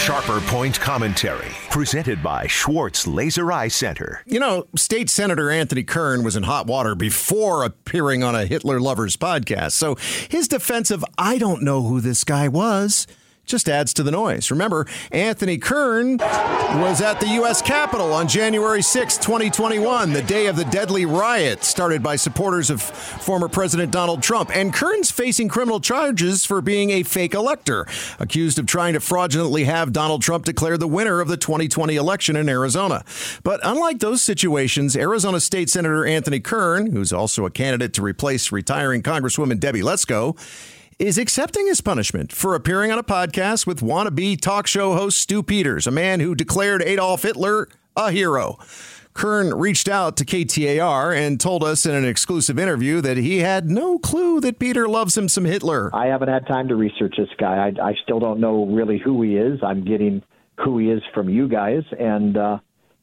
Sharper Point Commentary, presented by Schwartz Laser Eye Center. You know, State Senator Anthony Kern was in hot water before appearing on a Hitler Lovers podcast. So his defense of, I don't know who this guy was, just adds to the noise. Remember, Anthony Kern was at the U.S. Capitol on January 6, 2021, the day of the deadly riot started by supporters of former President Donald Trump. And Kern's facing criminal charges for being a fake elector, accused of trying to fraudulently have Donald Trump declare the winner of the 2020 election in Arizona. But unlike those situations, Arizona State Senator Anthony Kern, who's also a candidate to replace retiring Congresswoman Debbie Lesko, is accepting his punishment for appearing on a podcast with wannabe talk show host Stu Peters, a man who declared Adolf Hitler a hero. Kern reached out to KTAR and told us in an exclusive interview that he had no clue that Peter loves him some Hitler. I haven't had time to research this guy. I still don't know really who he is. I'm getting who he is from you guys, and I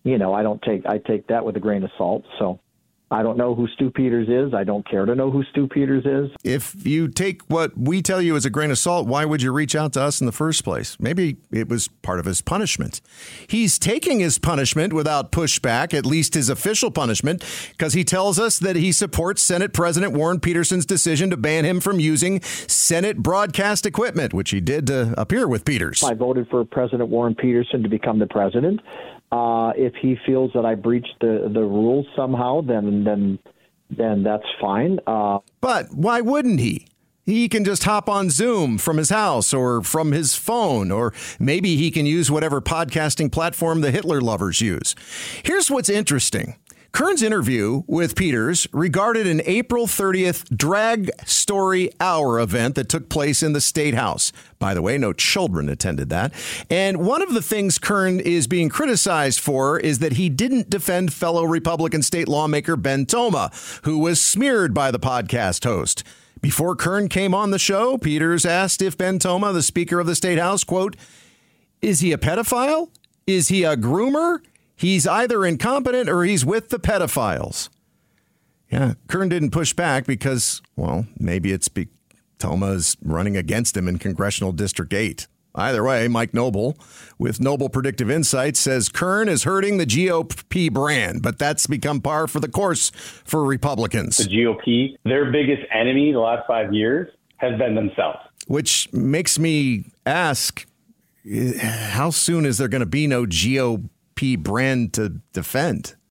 take that with a grain of salt. So I don't know who Stu Peters is. I don't care to know who Stu Peters is. If you take what we tell you as a grain of salt, why would you reach out to us in the first place? Maybe it was part of his punishment. He's taking his punishment without pushback, at least his official punishment, because he tells us that he supports Senate President Warren Peterson's decision to ban him from using Senate broadcast equipment, which he did to appear with Peters. I voted for President Warren Peterson to become the president. If he feels that I breached the rules somehow, then that's fine. But why wouldn't he? He can just hop on Zoom from his house or from his phone, or maybe he can use whatever podcasting platform the Hitler lovers use. Here's what's interesting. Kern's interview with Peters regarded an April 30th Drag Story Hour event that took place in the State House. By the way, no children attended that. And one of the things Kern is being criticized for is that he didn't defend fellow Republican state lawmaker Ben Toma, who was smeared by the podcast host. Before Kern came on the show, Peters asked if Ben Toma, the Speaker of the State House, quote, "Is he a pedophile? Is he a groomer? He's either incompetent or he's with the pedophiles." Yeah, Kern didn't push back because, well, maybe it's Toma's running against him in Congressional District 8. Either way, Mike Noble with Noble Predictive Insights says Kern is hurting the GOP brand, but that's become par for the course for Republicans. The GOP, their biggest enemy the last 5 years has been themselves. Which makes me ask, how soon is there going to be no GOP brand to defend?